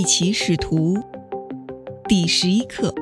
瑞奇使徒第11课。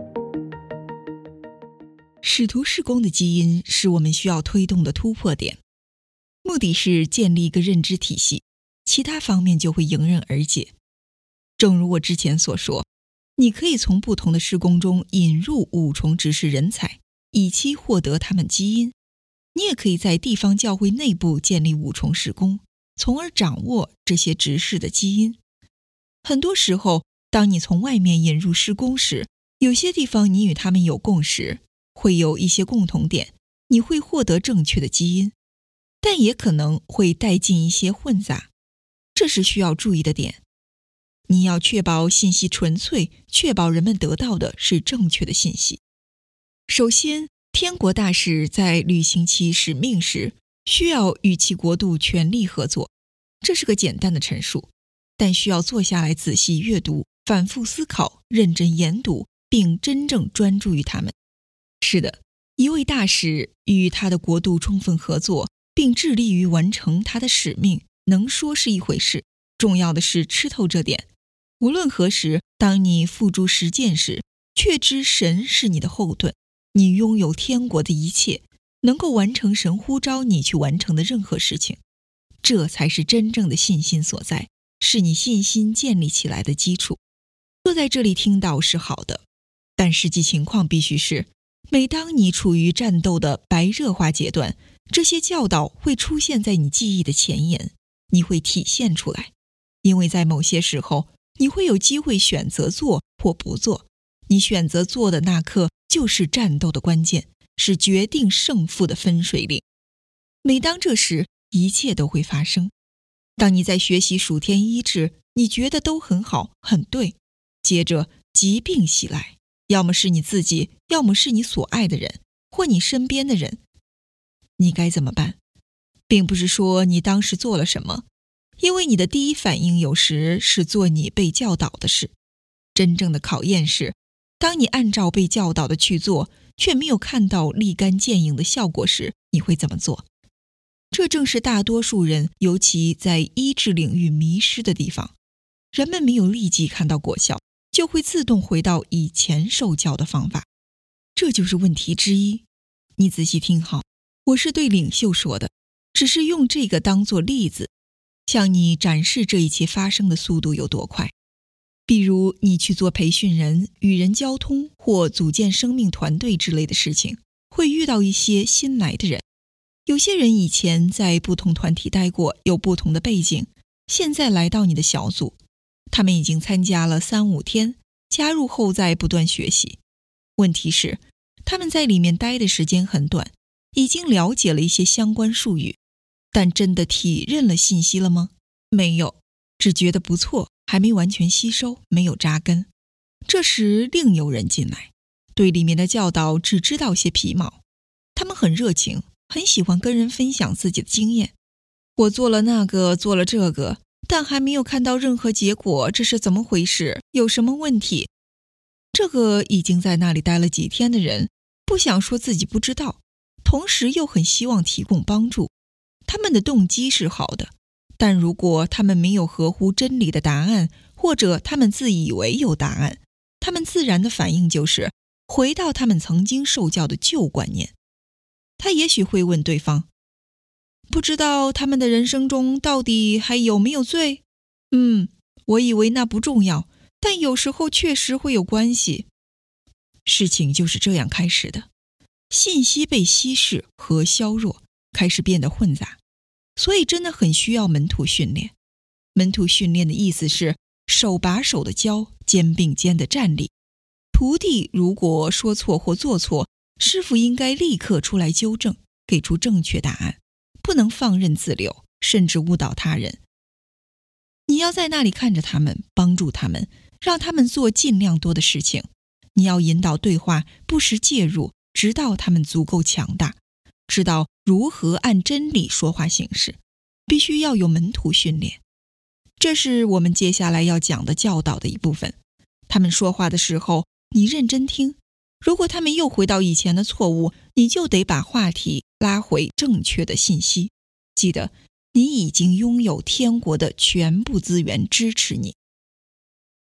使徒事工的基因是我们需要推动的突破点，目的是建立一个认知体系，其他方面就会迎刃而解。正如我之前所说，你可以从不同的事工中引入五重执事人才，以期获得他们基因。你也可以在地方教会内部建立五重事工，从而掌握这些执事的基因。很多时候，当你从外面引入事工时，有些地方你与他们有共识，会有一些共同点，你会获得正确的基因，但也可能会带进一些混杂，这是需要注意的点。你要确保信息纯粹，确保人们得到的是正确的信息。首先，天国大使在履行其使命时，需要与其国度全力合作，这是个简单的陈述，但需要坐下来仔细阅读，反复思考，认真研读，并真正专注于他们。是的，一位大使与他的国度充分合作，并致力于完成他的使命，能说是一回事，重要的是吃透这点。无论何时，当你付诸实践时，确知神是你的后盾，你拥有天国的一切，能够完成神呼召你去完成的任何事情。这才是真正的信心所在，是你信心建立起来的基础。坐在这里听到是好的，但实际情况必须是，每当你处于战斗的白热化阶段，这些教导会出现在你记忆的前沿，你会体现出来。因为在某些时候，你会有机会选择做或不做，你选择做的那刻就是战斗的关键，是决定胜负的分水岭。每当这时，一切都会发生。当你在学习属天医治，你觉得都很好，很对，接着疾病袭来，要么是你自己，要么是你所爱的人，或你身边的人。你该怎么办？并不是说你当时做了什么，因为你的第一反应有时是做你被教导的事。真正的考验是，当你按照被教导的去做，却没有看到立竿见影的效果时，你会怎么做？这正是大多数人，尤其在医治领域迷失的地方。人们没有立即看到果效，就会自动回到以前受教的方法，这就是问题之一。你仔细听好，我是对领袖说的，只是用这个当作例子，向你展示这一切发生的速度有多快。比如你去做培训人、与人交通或组建生命团队之类的事情，会遇到一些新来的人。有些人以前在不同团体待过，有不同的背景，现在来到你的小组，他们已经参加了3-5天，加入后在不断学习。问题是，他们在里面待的时间很短，已经了解了一些相关术语，但真的体认了信息了吗？没有，只觉得不错，还没完全吸收，没有扎根。这时另有人进来，对里面的教导只知道些皮毛。他们很热情，很喜欢跟人分享自己的经验。我做了那个，做了这个，但还没有看到任何结果，这是怎么回事？有什么问题？这个已经在那里待了几天的人，不想说自己不知道，同时又很希望提供帮助。他们的动机是好的，但如果他们没有合乎真理的答案，或者他们自以为有答案，他们自然的反应就是回到他们曾经受教的旧观念。他也许会问对方，不知道他们的人生中到底还有没有罪？我以为那不重要，但有时候确实会有关系。事情就是这样开始的，信息被稀释和削弱，开始变得混杂，所以真的很需要门徒训练。门徒训练的意思是手把手的教，肩并肩的站立。徒弟如果说错或做错，师傅应该立刻出来纠正，给出正确答案，不能放任自流，甚至误导他人。你要在那里看着他们，帮助他们，让他们做尽量多的事情。你要引导对话，不时介入，直到他们足够强大，知道如何按真理说话行事。必须要有门徒训练。这是我们接下来要讲的教导的一部分。他们说话的时候，你认真听。如果他们又回到以前的错误，你就得把话题拉回正确的信息。记得，你已经拥有天国的全部资源支持你。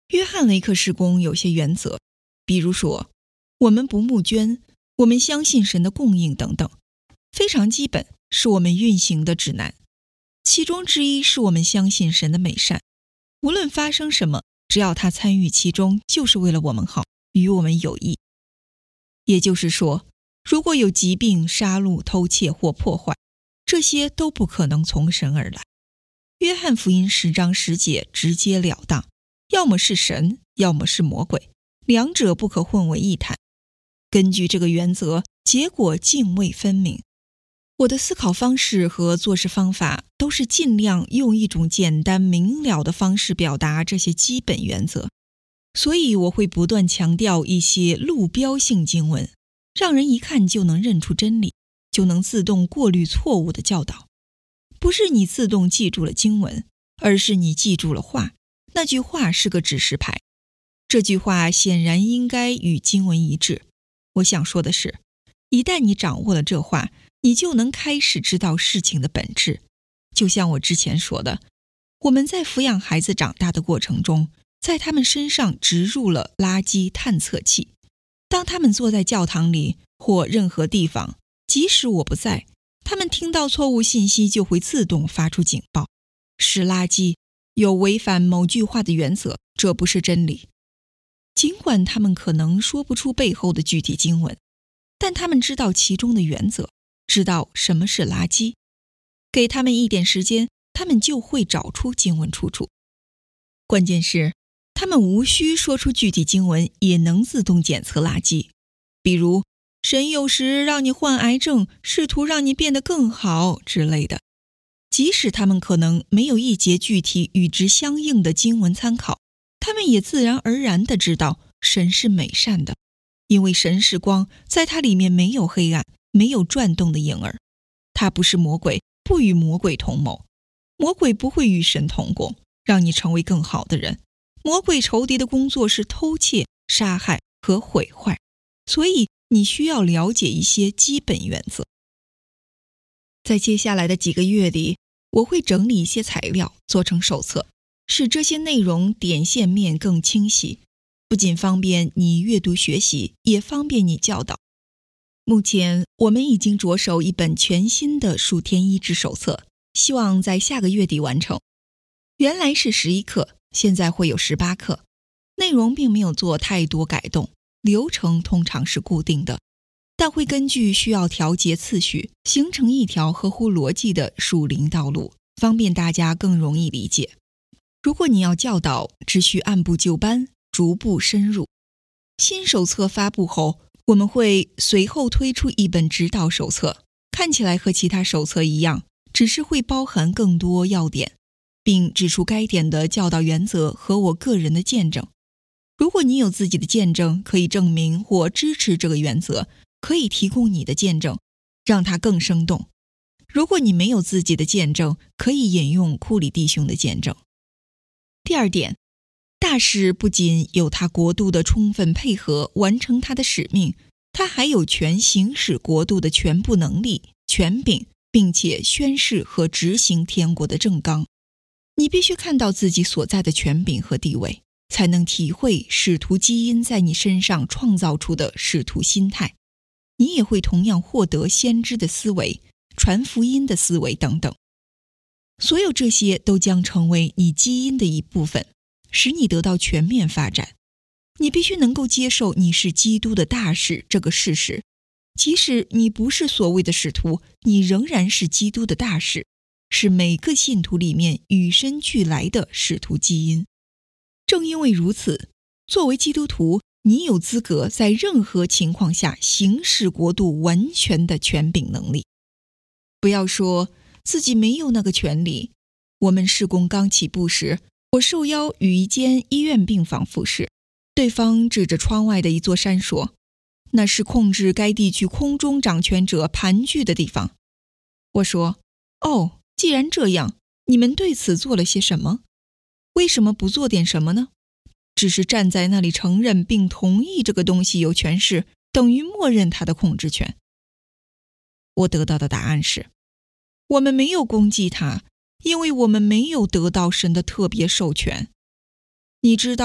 约翰雷克事工有些原则，比如说，我们不募捐，我们相信神的供应等等，非常基本，是我们运行的指南。其中之一是我们相信神的美善，无论发生什么，只要他参与其中，就是为了我们好，与我们有益。也就是说，如果有疾病、杀戮、偷窃或破坏，这些都不可能从神而来。约翰福音10章10节直截了当，要么是神，要么是魔鬼，两者不可混为一谈。根据这个原则，结果泾渭分明。我的思考方式和做事方法都是尽量用一种简单明了的方式表达这些基本原则，所以我会不断强调一些路标性经文，让人一看就能认出真理，就能自动过滤错误的教导。不是你自动记住了经文，而是你记住了话，那句话是个指示牌，这句话显然应该与经文一致。我想说的是，一旦你掌握了这话，你就能开始知道事情的本质。就像我之前说的，我们在抚养孩子长大的过程中，在他们身上植入了垃圾探测器。当他们坐在教堂里或任何地方，即使我不在，他们听到错误信息就会自动发出警报，是垃圾，有违反某句话的原则，这不是真理。尽管他们可能说不出背后的具体经文，但他们知道其中的原则，知道什么是垃圾。给他们一点时间，他们就会找出经文出处。关键是，他们无需说出具体经文，也能自动检测垃圾。比如，神有时让你患癌症，试图让你变得更好之类的。即使他们可能没有一节具体与之相应的经文参考，他们也自然而然地知道神是美善的，因为神是光，在它里面没有黑暗，没有转动的影儿。他不是魔鬼，不与魔鬼同谋。魔鬼不会与神同工，让你成为更好的人。魔鬼仇敌的工作是偷窃、杀害和毁坏，所以你需要了解一些基本原则。在接下来的几个月里，我会整理一些材料做成手册，使这些内容点线面更清晰，不仅方便你阅读学习，也方便你教导。目前我们已经着手一本全新的数天医治手册，希望在下个月底完成。原来是11课，现在会有18课，内容并没有做太多改动，流程通常是固定的，但会根据需要调节次序，形成一条合乎逻辑的属灵道路，方便大家更容易理解。如果你要教导，只需按部就班，逐步深入。新手册发布后，我们会随后推出一本指导手册，看起来和其他手册一样，只是会包含更多要点，并指出该点的教导原则和我个人的见证。如果你有自己的见证，可以证明或支持这个原则，可以提供你的见证，让它更生动。如果你没有自己的见证，可以引用库里弟兄的见证。第二点，大使不仅有他国度的充分配合完成他的使命，他还有权行使国度的全部能力、权柄，并且宣示和执行天国的正纲。你必须看到自己所在的权柄和地位，才能体会使徒基因在你身上创造出的使徒心态。你也会同样获得先知的思维、传福音的思维等等。所有这些都将成为你基因的一部分，使你得到全面发展。你必须能够接受你是基督的大使这个事实，即使你不是所谓的使徒，你仍然是基督的大使，是每个信徒里面与生俱来的使徒基因。正因为如此，作为基督徒，你有资格在任何情况下行使国度完全的权柄能力。不要说自己没有那个权利。我们事工刚起步时，我受邀与一间医院病房服侍，对方指着窗外的一座山说，那是控制该地区空中掌权者盘踞的地方。我说，哦，既然这样，你们对此做了些什么？为什么不做点什么呢？只是站在那里承认并同意这个东西有权势，等于默认它的控制权。我得到的答案是，我们没有攻击它，因为我们没有得到神的特别授权。你知道，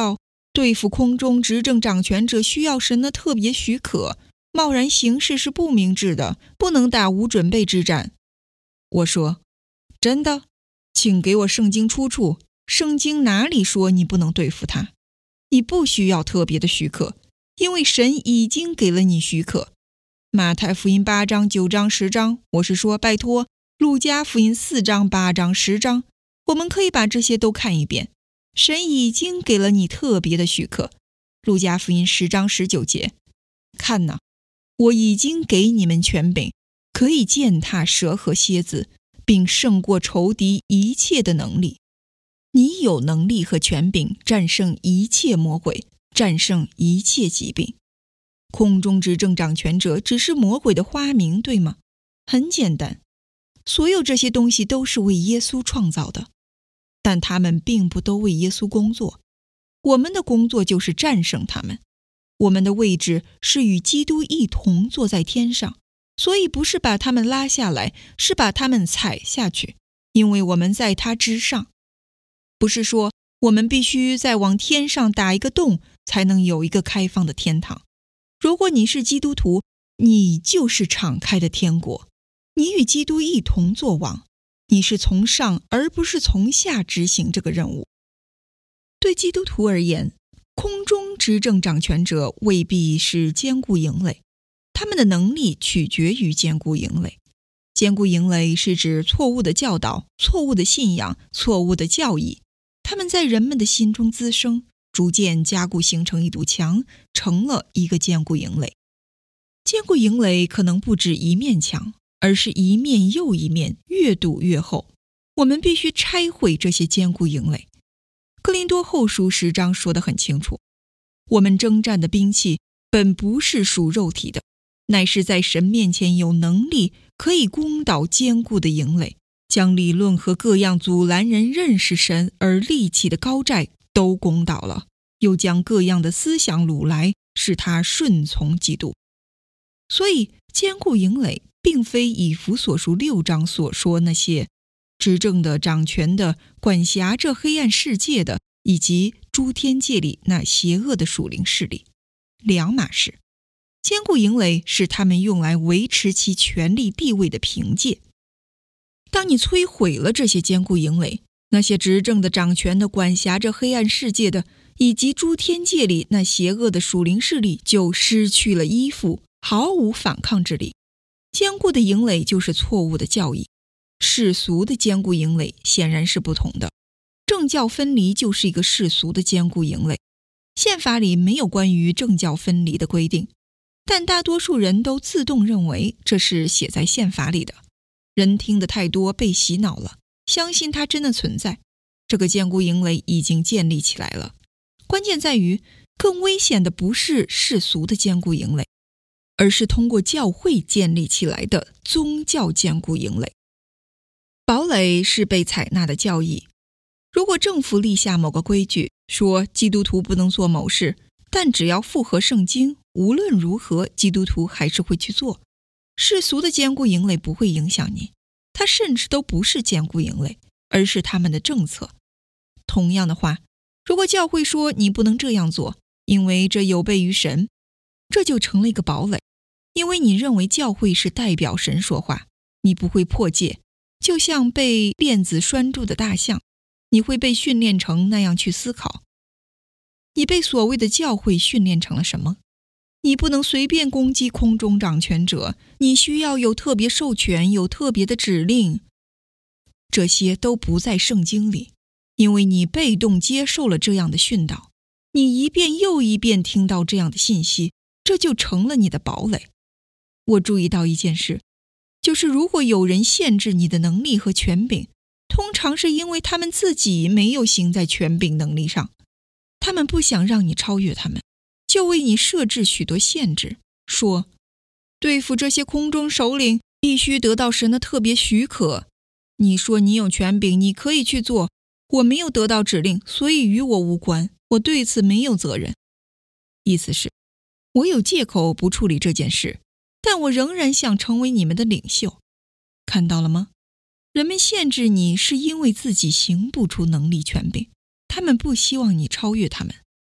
对付空中执政掌权者需要神的特别许可，贸然行事是不明智的，不能打无准备之战。我说，真的？请给我圣经出处，圣经哪里说你不能对付他？你不需要特别的许可，因为神已经给了你许可。马太福音8章、9章、10章，我是说拜托，路加福音4章、8章、10章，我们可以把这些都看一遍。神已经给了你特别的许可。路加福音10章19节，看哪，我已经给你们权柄，可以践踏蛇和蝎子，并胜过仇敌一切的能力。你有能力和权柄战胜一切魔鬼，战胜一切疾病。空中执政掌权者只是魔鬼的花名，对吗？很简单，所有这些东西都是为耶稣创造的，但他们并不都为耶稣工作。我们的工作就是战胜他们。我们的位置是与基督一同坐在天上，所以不是把他们拉下来，是把他们踩下去，因为我们在他之上。不是说我们必须再往天上打一个洞，才能有一个开放的天堂。如果你是基督徒，你就是敞开的天国，你与基督一同作王，你是从上而不是从下执行这个任务。对基督徒而言，空中执政掌权者未必是坚固营垒，他们的能力取决于坚固营垒。坚固营垒是指错误的教导、错误的信仰、错误的教义，他们在人们的心中滋生，逐渐加固形成一堵墙，成了一个坚固营垒。坚固营垒可能不止一面墙，而是一面又一面，越堵越厚。我们必须拆毁这些坚固营垒。哥林多后书10章说得很清楚，我们征战的兵器本不是属肉体的，乃是在神面前有能力，可以攻倒坚固的营垒，将理论和各样阻拦人认识神而立起的高寨都攻倒了，又将各样的思想掳来，使他顺从基督。所以坚固营垒并非以弗所书6章所说那些执政的、掌权的、管辖这黑暗世界的，以及诸天界里那邪恶的属灵势力，两码事。坚固营垒是他们用来维持其权力地位的凭借。当你摧毁了这些坚固营垒，那些执政的、掌权的、管辖着黑暗世界的，以及诸天界里那邪恶的属灵势力就失去了依附，毫无反抗之力。坚固的营垒就是错误的教义，世俗的坚固营垒显然是不同的。政教分离就是一个世俗的坚固营垒。宪法里没有关于政教分离的规定，但大多数人都自动认为这是写在宪法里的。人听得太多，被洗脑了，相信它真的存在。这个坚固营垒已经建立起来了。关键在于，更危险的不是世俗的坚固营垒，而是通过教会建立起来的宗教坚固营垒。堡垒是被采纳的教义。如果政府立下某个规矩，说基督徒不能做某事，但只要符合圣经，无论如何基督徒还是会去做。世俗的坚固营垒不会影响你，它甚至都不是坚固营垒，而是他们的政策。同样的话，如果教会说你不能这样做，因为这有悖于神，这就成了一个堡垒。因为你认为教会是代表神说话，你不会破戒，就像被链子拴住的大象，你会被训练成那样去思考。你被所谓的教会训练成了什么？你不能随便攻击空中掌权者，你需要有特别授权，有特别的指令。这些都不在圣经里，因为你被动接受了这样的训导，你一遍又一遍听到这样的信息，这就成了你的堡垒。我注意到一件事，就是如果有人限制你的能力和权柄，通常是因为他们自己没有行在权柄能力上，他们不想让你超越他们，就为你设置许多限制，说对付这些空中首领必须得到神的特别许可。你说你有权柄，你可以去做，我没有得到指令，所以与我无关，我对此没有责任。意思是，我有借口不处理这件事，但我仍然想成为你们的领袖。看到了吗？人们限制你是因为自己行不出能力权柄，他们不希望你超越他们。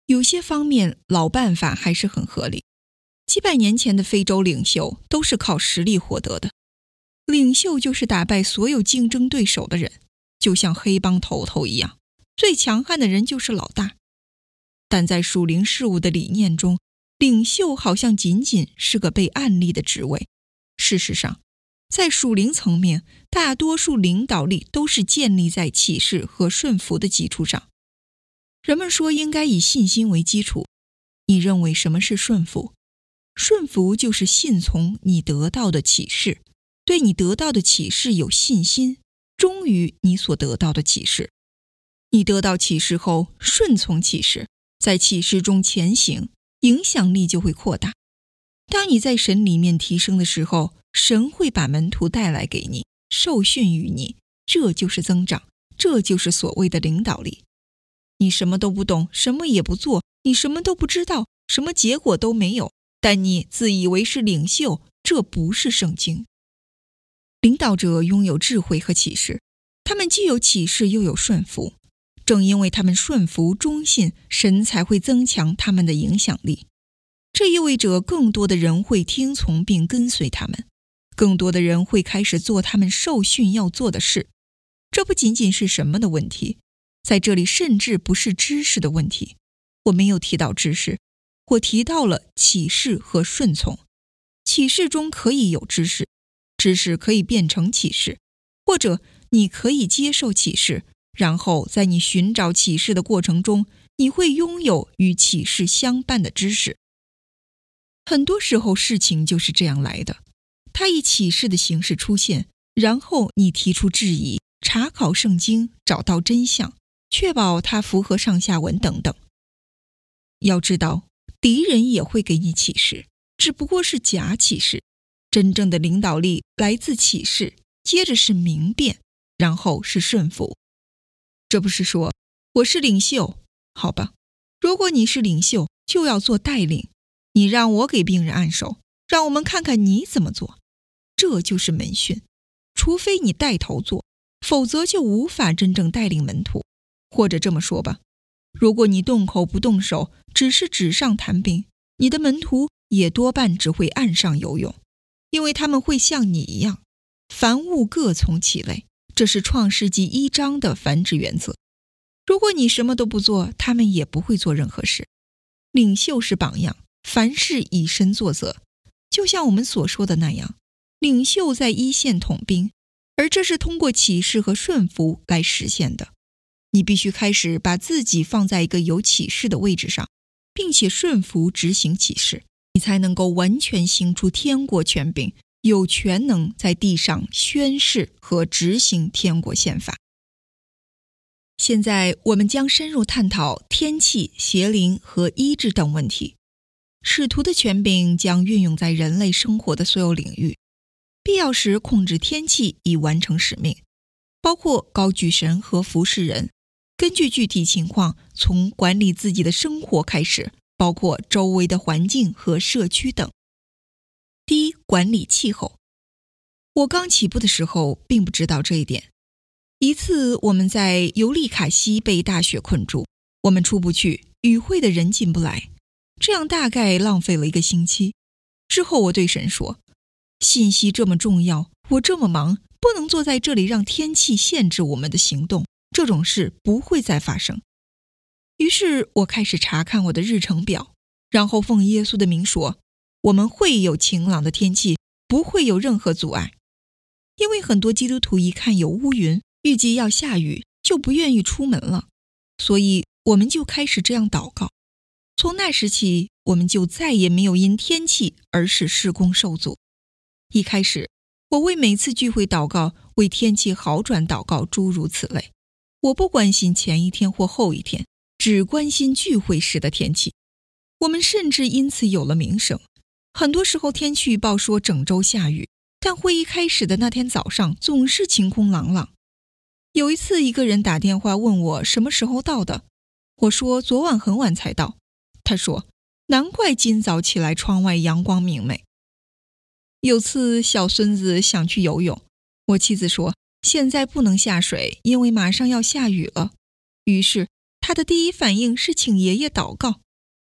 有些方面老办法还是很合理。几百年前的非洲领袖都是靠实力获得的，领袖就是打败所有竞争对手的人，就像黑帮头头一样，最强悍的人就是老大。但在属灵事务的理念中，领袖好像仅仅是个被案例的职位。事实上，在属灵层面，大多数领导力都是建立在启示和顺服的基础上。人们说应该以信心为基础，你认为什么是顺服？顺服就是信从你得到的启示，对你得到的启示有信心，忠于你所得到的启示。你得到启示后，顺从启示，在启示中前行，影响力就会扩大。当你在神里面提升的时候，神会把门徒带来给你，受训于你，这就是增长，这就是所谓的领导力。你什么都不懂，什么也不做，你什么都不知道，什么结果都没有，但你自以为是领袖，这不是圣经。领导者拥有智慧和启示，他们既有启示又有顺服，正因为他们顺服忠信，神才会增强他们的影响力。这意味着更多的人会听从并跟随他们，更多的人会开始做他们受训要做的事。这不仅仅是什么的问题，在这里甚至不是知识的问题。我没有提到知识，我提到了启示和顺从。启示中可以有知识，知识可以变成启示，或者你可以接受启示，然后在你寻找启示的过程中，你会拥有与启示相伴的知识。很多时候事情就是这样来的，它以启示的形式出现，然后你提出质疑，查考圣经，找到真相，确保它符合上下文等等。要知道，敌人也会给你启示，只不过是假启示。真正的领导力来自启示，接着是明辨，然后是顺服。这不是说我是领袖，好吧，如果你是领袖，就要做带领。你让我给病人按手，让我们看看你怎么做，这就是门训。除非你带头做，否则就无法真正带领门徒。或者这么说吧，如果你动口不动手，只是纸上谈兵，你的门徒也多半只会岸上游泳，因为他们会像你一样，凡物各从其类，这是创世纪1章的繁殖原则。如果你什么都不做，他们也不会做任何事。领袖是榜样，凡事以身作则，就像我们所说的那样，领袖在一线统兵，而这是通过启示和顺服来实现的。你必须开始把自己放在一个有启示的位置上，并且顺服执行启示，你才能够完全行出天国权柄，有权能在地上宣示和执行天国宪法。现在我们将深入探讨天气、邪灵和医治等问题。使徒的权柄将运用在人类生活的所有领域，必要时控制天气以完成使命，包括高举神和服侍人。根据具体情况，从管理自己的生活开始，包括周围的环境和社区等。第一，管理气候。我刚起步的时候并不知道这一点。一次我们在尤利卡西被大雪困住，我们出不去，与会的人进不来，这样大概浪费了1个星期。之后我对神说，信息这么重要，我这么忙，不能坐在这里让天气限制我们的行动，这种事不会再发生。于是我开始查看我的日程表，然后奉耶稣的名说，我们会有晴朗的天气，不会有任何阻碍。因为很多基督徒一看有乌云，预计要下雨，就不愿意出门了，所以我们就开始这样祷告。从那时起，我们就再也没有因天气而使事工受阻。一开始，我为每次聚会祷告，为天气好转祷告，诸如此类。我不关心前一天或后一天，只关心聚会时的天气。我们甚至因此有了名声。很多时候天气预报说整周下雨，但会议开始的那天早上总是晴空朗朗。有一次，一个人打电话问我什么时候到的，我说昨晚很晚才到。他说，难怪今早起来窗外阳光明媚。有次小孙子想去游泳，我妻子说现在不能下水，因为马上要下雨了。于是他的第一反应是请爷爷祷告。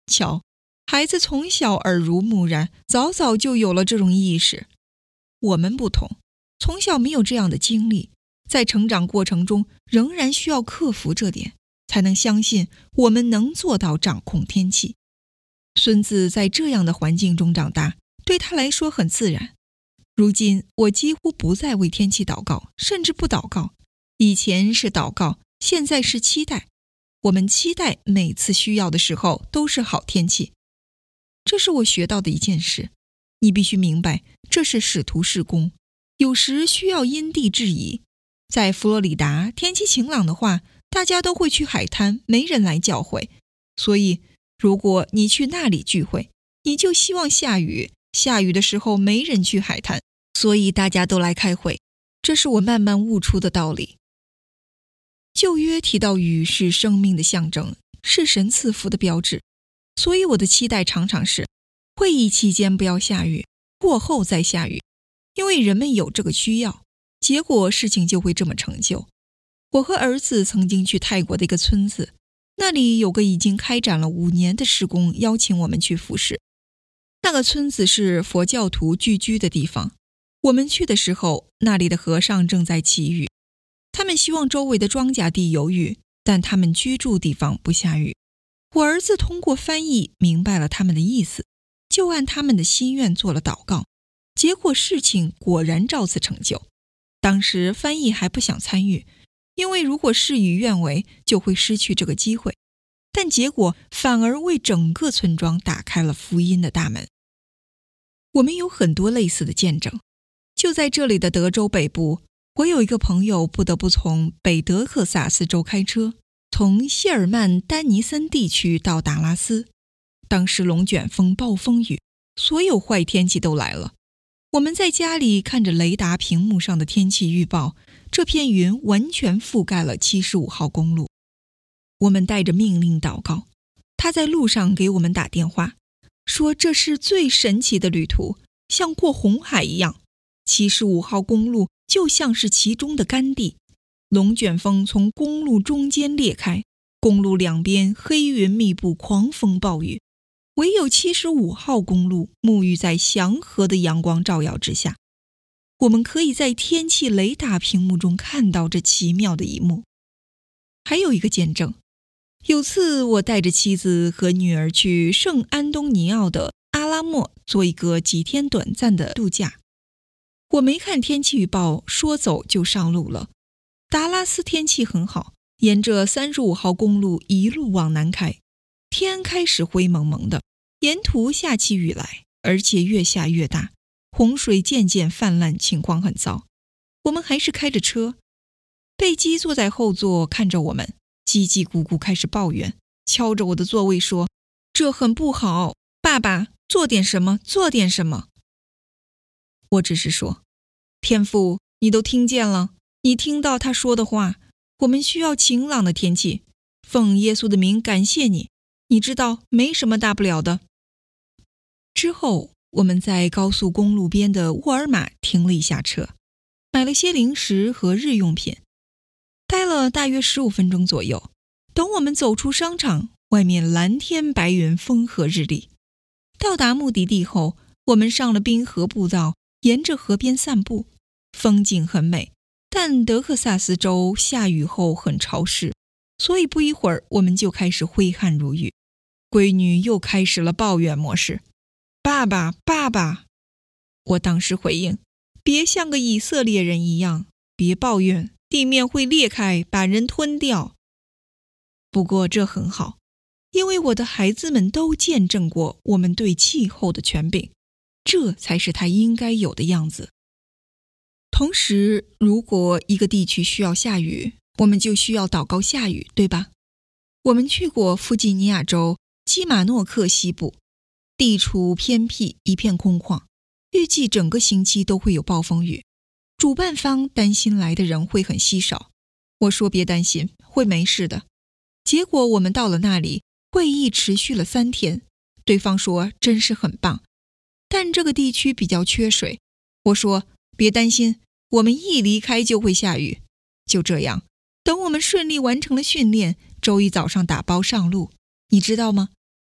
瞧，孩子从小耳濡目染，早早就有了这种意识。我们不同，从小没有这样的经历，在成长过程中仍然需要克服这点，才能相信我们能做到掌控天气。孙子在这样的环境中长大，对他来说很自然。如今我几乎不再为天气祷告，甚至不祷告。以前是祷告，现在是期待。我们期待每次需要的时候都是好天气。这是我学到的一件事。你必须明白，这是使徒事工，有时需要因地制宜。在佛罗里达，天气晴朗的话，大家都会去海滩，没人来教会。所以如果你去那里聚会，你就希望下雨，下雨的时候没人去海滩，所以大家都来开会。这是我慢慢悟出的道理。旧约提到雨是生命的象征，是神赐福的标志，所以我的期待常常是会议期间不要下雨，过后再下雨，因为人们有这个需要，结果事情就会这么成就。我和儿子曾经去泰国的一个村子，那里有个已经开展了5年的事工，邀请我们去服侍。那个村子是佛教徒聚居的地方，我们去的时候，那里的和尚正在祈雨。他们希望周围的庄稼地有雨，但他们居住地方不下雨。我儿子通过翻译明白了他们的意思，就按他们的心愿做了祷告，结果事情果然照此成就。当时翻译还不想参与，因为如果事与愿违，就会失去这个机会。但结果反而为整个村庄打开了福音的大门。我们有很多类似的见证。就在这里的德州北部，我有一个朋友不得不从北德克萨斯州开车，从谢尔曼丹尼森地区到达拉斯。当时龙卷风、暴风雨，所有坏天气都来了。我们在家里看着雷达屏幕上的天气预报，这片云完全覆盖了75号公路。我们带着命令祷告，他在路上给我们打电话，说这是最神奇的旅途，像过红海一样。75号公路就像是其中的干地，龙卷风从公路中间裂开，公路两边黑云密布，狂风暴雨，唯有75号公路沐浴在祥和的阳光照耀之下。我们可以在天气雷达屏幕中看到这奇妙的一幕。还有一个见证，有次我带着妻子和女儿去圣安东尼奥的阿拉莫做一个几天短暂的度假。我没看天气预报，说走就上路了。达拉斯天气很好，沿着35号公路一路往南开，天开始灰蒙蒙的，沿途下起雨来，而且越下越大，洪水渐渐泛滥，情况很糟。我们还是开着车，贝基坐在后座看着我们，叽叽咕咕开始抱怨，敲着我的座位说：“这很不好，爸爸，做点什么，做点什么。”我只是说：“天父，你都听见了，你听到他说的话，我们需要晴朗的天气，奉耶稣的名感谢你，你知道没什么大不了的。”之后我们在高速公路边的沃尔玛停了一下车，买了些零食和日用品，待了大约15分钟左右。等我们走出商场，外面蓝天白云，风和日丽。到达目的地后，我们上了滨河步道，沿着河边散步，风景很美，但德克萨斯州下雨后很潮湿，所以不一会儿我们就开始挥汗如雨。闺女又开始了抱怨模式：“爸爸，爸爸！”我当时回应：“别像个以色列人一样，别抱怨，地面会裂开，把人吞掉。”不过这很好，因为我的孩子们都见证过我们对气候的权柄，这才是它应该有的样子。同时，如果一个地区需要下雨，我们就需要祷告下雨，对吧？我们去过弗吉尼亚州基马诺克西部，地处偏僻，一片空旷，预计整个星期都会有暴风雨。主办方担心来的人会很稀少，我说别担心，会没事的。结果我们到了那里，会议持续了3天，对方说真是很棒，但这个地区比较缺水。我说别担心，我们一离开就会下雨。就这样，等我们顺利完成了训练，周一早上打包上路。你知道吗？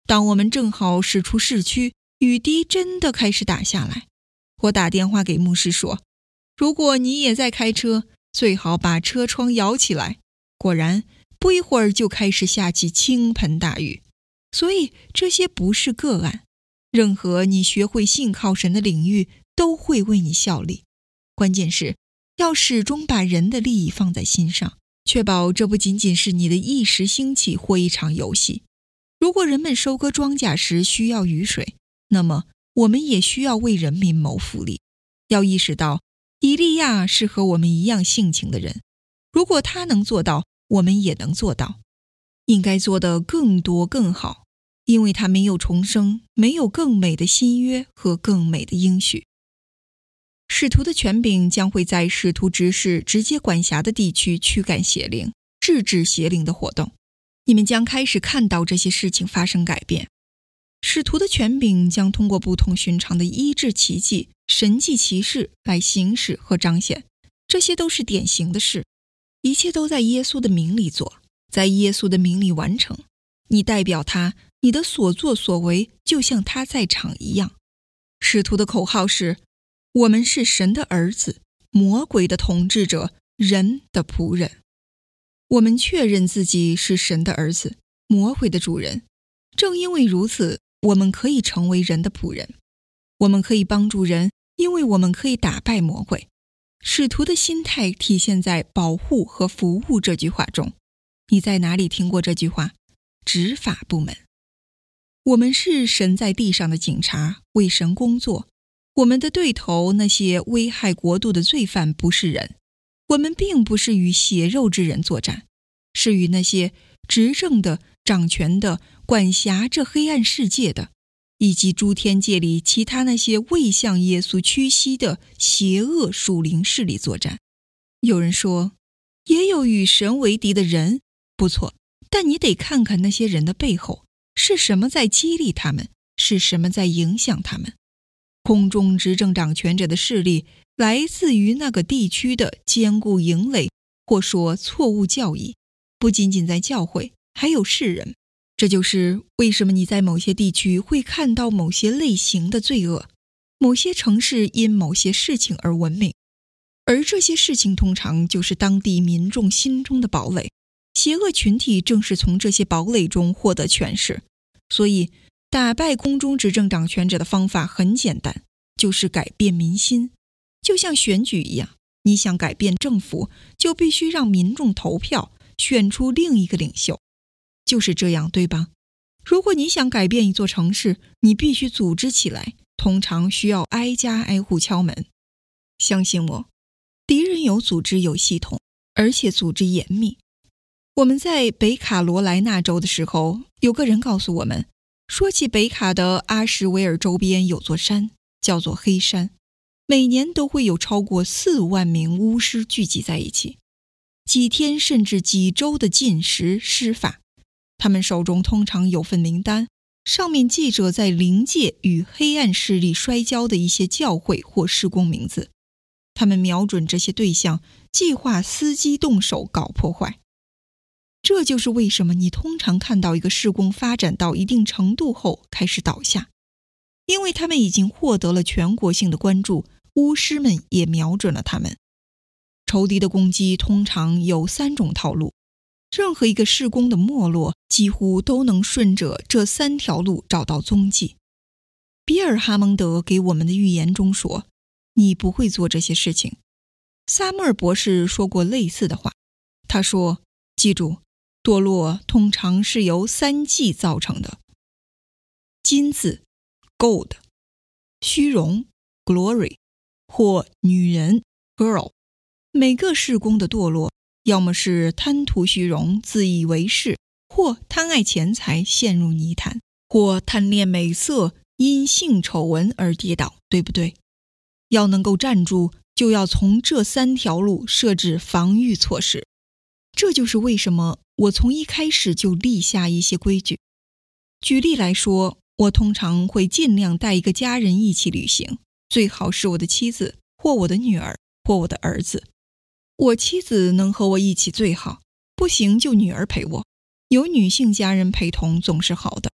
当我们正好驶出市区，雨滴真的开始打下来，我打电话给牧师说，如果你也在开车，最好把车窗摇起来。果然，不一会儿就开始下起倾盆大雨。所以这些不是个案，任何你学会信靠神的领域都会为你效力。关键是要始终把人的利益放在心上，确保这不仅仅是你的一时兴起或一场游戏。如果人们收割庄稼时需要雨水，那么我们也需要为人民谋福利。要意识到，以利亚是和我们一样性情的人，如果他能做到，我们也能做到，应该做得更多更好，因为他没有重生，没有更美的新约和更美的应许。使徒的权柄将会在使徒执事直接管辖的地区驱赶邪灵，制止邪灵的活动。你们将开始看到这些事情发生改变。使徒的权柄将通过不同寻常的医治奇迹、神迹奇事来行使和彰显，这些都是典型的事。一切都在耶稣的名里做，在耶稣的名里完成。你代表他，你的所作所为就像他在场一样。使徒的口号是：我们是神的儿子，魔鬼的统治者，人的仆人。我们确认自己是神的儿子，魔鬼的主人。正因为如此，我们可以成为人的仆人。我们可以帮助人，因为我们可以打败魔鬼。使徒的心态体现在保护和服务这句话中。你在哪里听过这句话？执法部门。我们是神在地上的警察，为神工作。我们的对头，那些危害国度的罪犯，不是人。我们并不是与血肉之人作战，是与那些执政的、掌权的、管辖这黑暗世界的，以及诸天界里其他那些未向耶稣屈膝的邪恶属灵势力作战。有人说，也有与神为敌的人，不错，但你得看看那些人的背后，是什么在激励他们，是什么在影响他们。空中执政掌权者的势力来自于那个地区的坚固营垒，或说错误教义，不仅仅在教会，还有世人。这就是为什么你在某些地区会看到某些类型的罪恶，某些城市因某些事情而闻名，而这些事情通常就是当地民众心中的堡垒。邪恶群体正是从这些堡垒中获得权势，所以打败空中执政掌权者的方法很简单，就是改变民心。就像选举一样，你想改变政府，就必须让民众投票，选出另一个领袖。就是这样，对吧？如果你想改变一座城市，你必须组织起来，通常需要挨家挨户敲门。相信我，敌人有组织有系统，而且组织严密。我们在北卡罗来纳州的时候，有个人告诉我们，说起北卡的阿什维尔周边有座山，叫做黑山，每年都会有超过4万名巫师聚集在一起，几天甚至几周的禁食施法。他们手中通常有份名单，上面记着在灵界与黑暗势力摔跤的一些教会或事工名字。他们瞄准这些对象，计划伺机动手搞破坏。这就是为什么你通常看到一个事工发展到一定程度后开始倒下，因为他们已经获得了全国性的关注，巫师们也瞄准了他们。仇敌的攻击通常有3种套路，任何一个事工的没落几乎都能顺着这3条路找到踪迹。比尔·哈蒙德给我们的预言中说，你不会做这些事情。萨默尔博士说过类似的话，他说，记住，堕落通常是由3迹造成的：金子 gold， 虚荣 glory， 或女人 girl。每个事工的堕落，要么是贪图虚荣自以为是，或贪爱钱财陷入泥潭，或贪恋美色因性丑闻而跌倒，对不对？要能够站住，就要从这3条路设置防御措施。这就是为什么我从一开始就立下一些规矩。举例来说，我通常会尽量带一个家人一起旅行，最好是我的妻子，或我的女儿，或我的儿子。我妻子能和我一起最好，不行就女儿陪我。有女性家人陪同总是好的。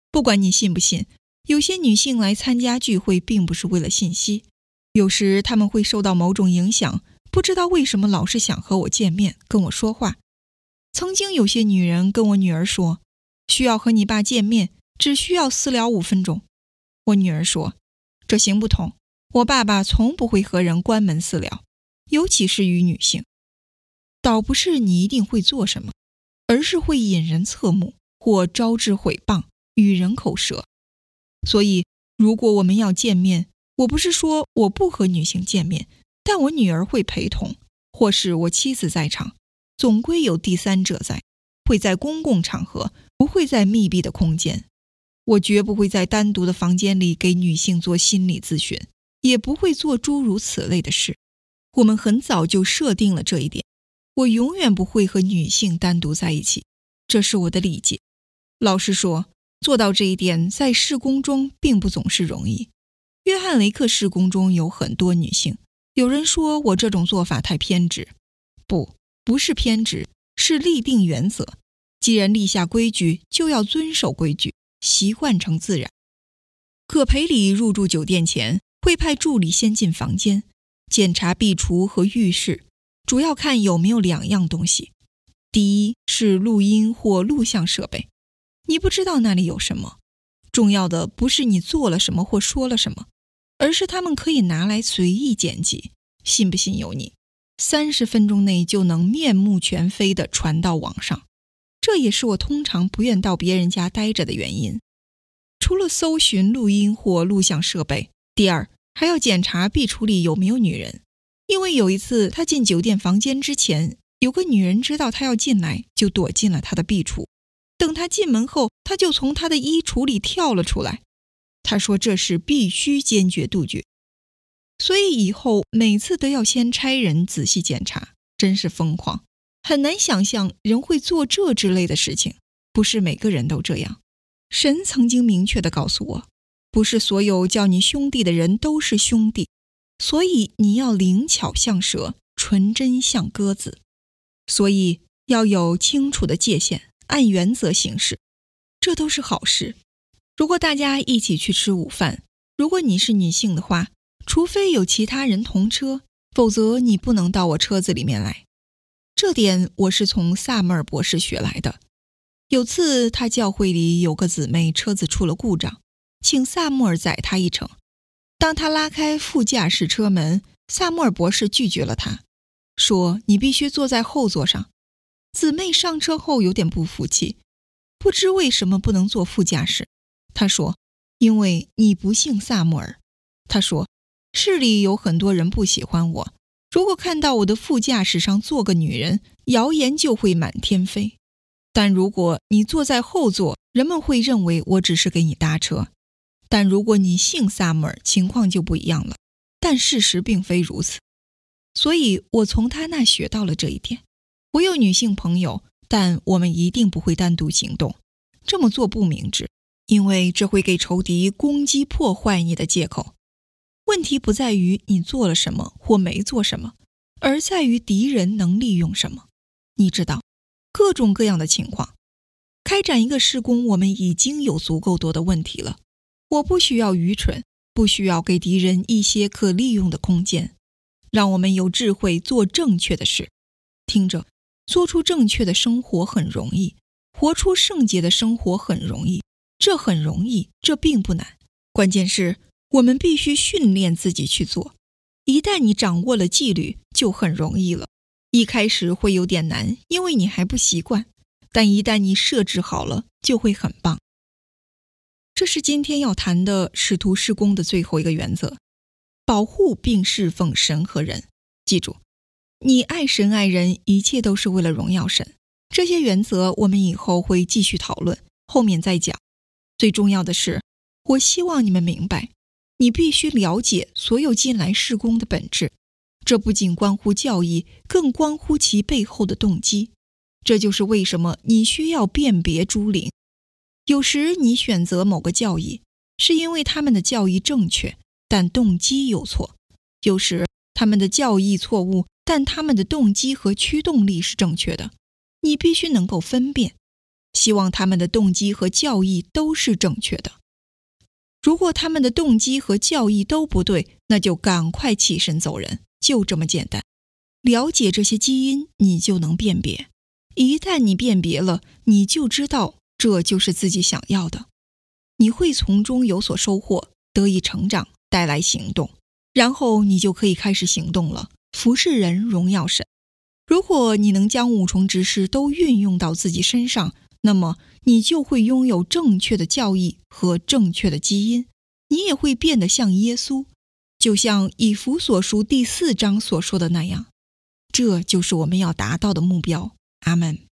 不管你信不信，有些女性来参加聚会并不是为了信息，有时她们会受到某种影响，不知道为什么老是想和我见面，跟我说话。曾经有些女人跟我女儿说，需要和你爸见面，只需要私聊5分钟。我女儿说，这行不通，我爸爸从不会和人关门私聊，尤其是与女性。倒不是你一定会做什么，而是会引人侧目或招致毁谤，与人口舌。所以如果我们要见面，我不是说我不和女性见面，但我女儿会陪同，或是我妻子在场，总归有第三者在，会在公共场合，不会在密闭的空间。我绝不会在单独的房间里给女性做心理咨询，也不会做诸如此类的事。我们很早就设定了这一点，我永远不会和女性单独在一起，这是我的理解。老实说，做到这一点在事工中并不总是容易。约翰雷克事工中有很多女性，有人说我这种做法太偏执。不是偏执，是立定原则。既然立下规矩，就要遵守规矩，习惯成自然。葛培理入住酒店前，会派助理先进房间，检查壁橱和浴室，主要看有没有2样东西。第一是录音或录像设备，你不知道那里有什么，重要的不是你做了什么或说了什么，而是他们可以拿来随意剪辑，信不信由你，30分钟内就能面目全非地传到网上。这也是我通常不愿到别人家待着的原因。除了搜寻录音或录像设备，第二还要检查壁橱里有没有女人，因为有一次他进酒店房间之前，有个女人知道他要进来，就躲进了他的壁橱。等他进门后，他就从他的衣橱里跳了出来。他说这是必须坚决杜绝，所以以后每次都要先差人仔细检查，真是疯狂。很难想象人会做这之类的事情，不是每个人都这样。神曾经明确地告诉我，不是所有叫你兄弟的人都是兄弟，所以你要灵巧像蛇，纯真像鸽子。所以要有清楚的界限，按原则行事，这都是好事。如果大家一起去吃午饭，如果你是女性的话，除非有其他人同车，否则你不能到我车子里面来。这点我是从萨默尔博士学来的。有次他教会里有个姊妹车子出了故障，请萨默尔载她一程。当他拉开副驾驶车门，萨默尔博士拒绝了他，说你必须坐在后座上。姊妹上车后有点不服气，不知为什么不能坐副驾驶。他说，因为你不姓萨默尔。他说，市里有很多人不喜欢我，如果看到我的副驾驶上坐个女人，谣言就会满天飞。但如果你坐在后座，人们会认为我只是给你搭车。但如果你姓萨默尔，情况就不一样了。但事实并非如此。所以我从他那学到了这一点。我有女性朋友，但我们一定不会单独行动。这么做不明智，因为这会给仇敌攻击破坏你的借口。问题不在于你做了什么或没做什么，而在于敌人能利用什么。你知道，各种各样的情况。开展一个事工，我们已经有足够多的问题了。我不需要愚蠢，不需要给敌人一些可利用的空间。让我们有智慧做正确的事。听着，做出正确的生活很容易，活出圣洁的生活很容易，这很容易，这并不难。关键是我们必须训练自己去做。一旦你掌握了纪律，就很容易了。一开始会有点难，因为你还不习惯，但一旦你设置好了，就会很棒。这是今天要谈的使徒事工的最后一个原则：保护并侍奉神和人。记住，你爱神爱人，一切都是为了荣耀神。这些原则我们以后会继续讨论，后面再讲。最重要的是，我希望你们明白，你必须了解所有进来事工的本质。这不仅关乎教义，更关乎其背后的动机。这就是为什么你需要辨别诸灵。有时你选择某个教义，是因为他们的教义正确，但动机有错；有时他们的教义错误，但他们的动机和驱动力是正确的。你必须能够分辨。 希望他们的动机和教义都是正确的。如果他们的动机和教义都不对，那就赶快起身走人，就这么简单。了解这些基因，你就能辨别。一旦你辨别了，你就知道这就是自己想要的。你会从中有所收获，得以成长，带来行动。然后你就可以开始行动了，服侍人，荣耀神。如果你能将五重职事都运用到自己身上，那么你就会拥有正确的教义和正确的基因，你也会变得像耶稣，就像以弗所书第4章所说的那样。这就是我们要达到的目标。阿们。